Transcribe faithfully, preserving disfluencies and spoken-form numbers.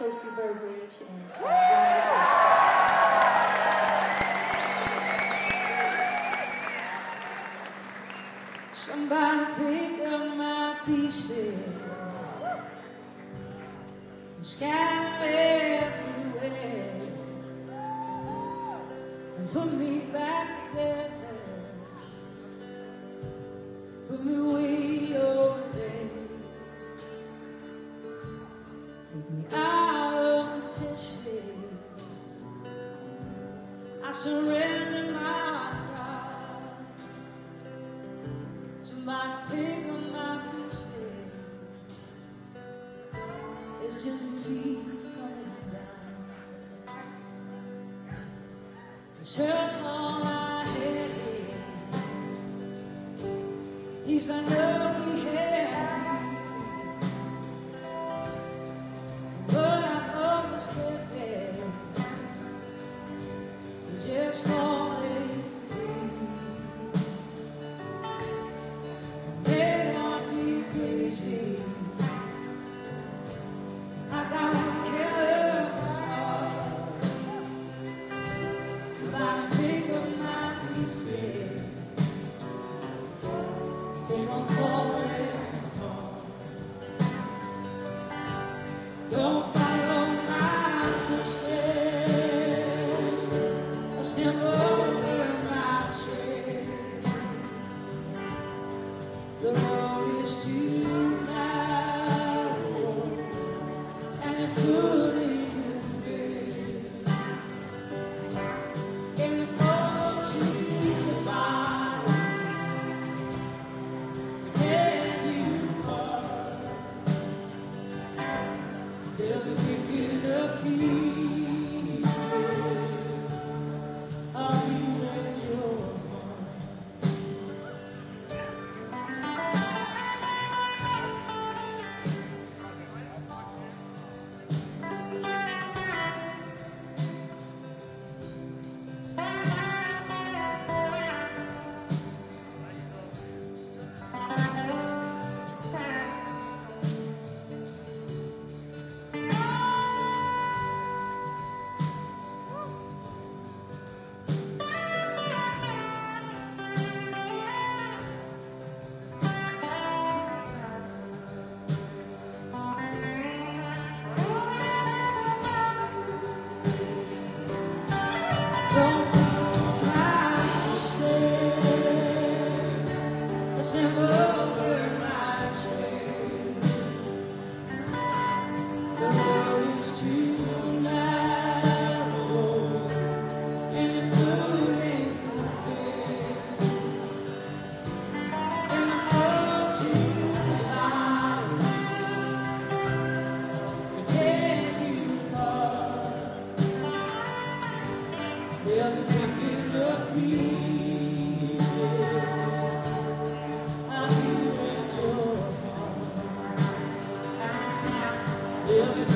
Kofi Burbridge and uh, somebody pick up my pieces, I'm scattered everywhere, and put me back together, put me way over there. Take me out of contention, I surrender my pride. Somebody pick up my pieces, it's just me coming down. The shirt on my head, yes I know he had me, but I thought was heavy, it's just falling free. May not be crazy, I got one hell of a start. Somebody pick up my pieces, think I'm falling apart. Don't follow my footsteps, I step over my trail. The road is too narrow, and the footing to fail. Can we fall to the bottom, tear you apart? They'll be picking up pieces of you and your heart. Don't follow my footsteps, let's never over my trail. The road is too narrow, and the footing to fail. And I fall to the bottom, and tear you apart. They'll be picking up pieces of you and your heart. They'll be